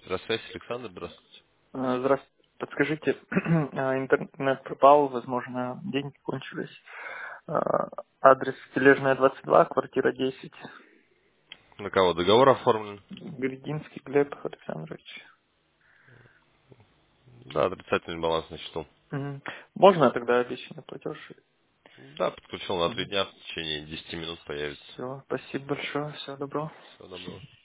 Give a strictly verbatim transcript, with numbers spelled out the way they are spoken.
Здравствуйте, Александр, здравствуйте. Э, Здравствуйте. Подскажите, а, интернет пропал, возможно, деньги кончились. А, Адрес Тележная, двадцать два, квартира десять. На кого договор оформлен? Гридинский Глеб Александрович. Да, отрицательный баланс на счету. Мгм. Можно тогда обещанный платеж? Да, подключил на три дня, в течение десяти минут появится. Все, спасибо большое, всего доброго. Всего доброго.